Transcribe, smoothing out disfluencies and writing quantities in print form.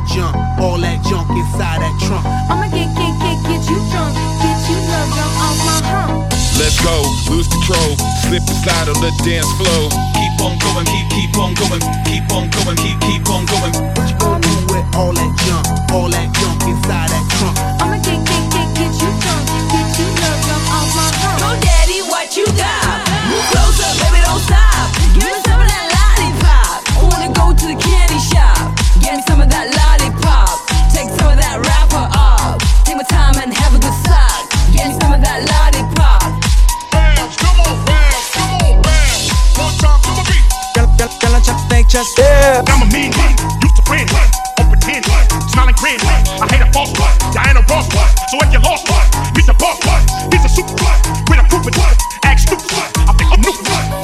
junk, all that junk inside that trunk. I'ma get you drunk, get you love drunk off my hump. Let's go, lose control, slip and slide on the dance floor. Keep on going, keep on going, keep on going, keep on going. What you gonna do with all that junk inside that trunk? I'ma get you drunk, get you love drunk off my hump. Go daddy, what you got? Move closer, baby, don't stop. Give me some of that lollipop. I wanna go to the candy shop. Give me some of that lollipop. Take some of that wrapper off. Take my time and have a good suck. Give me some of that lollipop. Come on, bounce. One time to my beat. Girl, I check they just I'm a mean one, used to friend one, or pretend one, smiling grin one. I hate a false one, Diana Ross one. So if you lost one, he's a boss one, he's a super one. With a group of one, act stupid one. I think I'm new one.